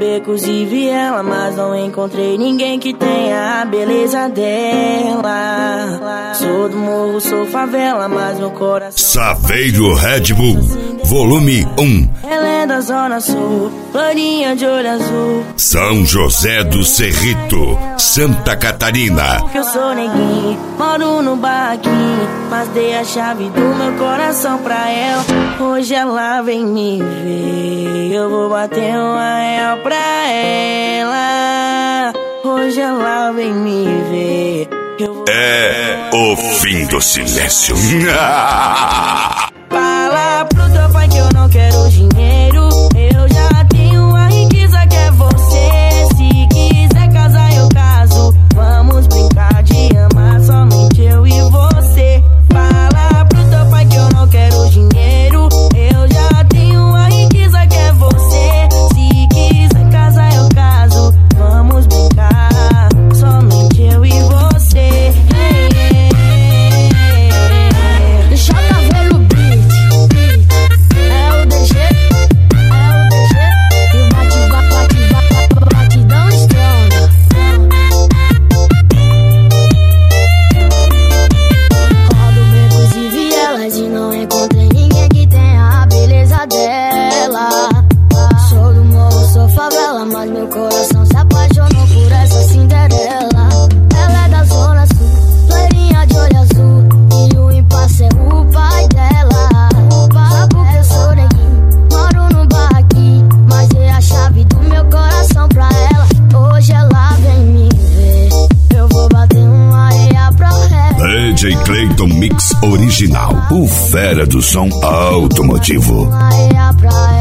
becos e viela, mas não encontrei ninguém que tenha a beleza dela. Sou do morro, sou favela, mas meu coração... Saveiro Red Bull, volume 1. Ela é da Zona Sul, loirinha de olho azul, São José do Cerrito, Santa Catarina. porque eu sou neguinho, moro no barraquinho, mas dei a chave do meu coração pra ela. Hoje ela vem me ver, eu vou bater uma real pra ela. Hoje ela vem me ver, eu vou... É o fim do silêncio. Fala pro teu pai que eu não quero dinheiro, eu já tenho a riqueza que é você. Se quiser casar eu caso, vamos brincar de amar somente eu e você. Fala pro teu pai que eu não quero dinheiro, eu já tenho a riqueza que é você. Se quiser casar eu caso, vamos brincar somente eu e você. Deixa eu ver o beat. É o DG, e o batidão estronda. Rodo becos e vielas e não encontrei ninguém que tenha a beleza dela. Sou do morro, sou favela, mas meu coração se apaixonou por essa Cinderela. Ela é da Zona Sul, loirinha de olho azul, e o impasse é o pai dela. Só porque eu sou neguinho, moro no barraquinho, mas dei a chave do meu coração pra ela. Hoje ela vem me ver, eu vou bater uma areia pra ela. DJ Clayton Mix Original, o fera do som automotivo. Uma areia pra ela.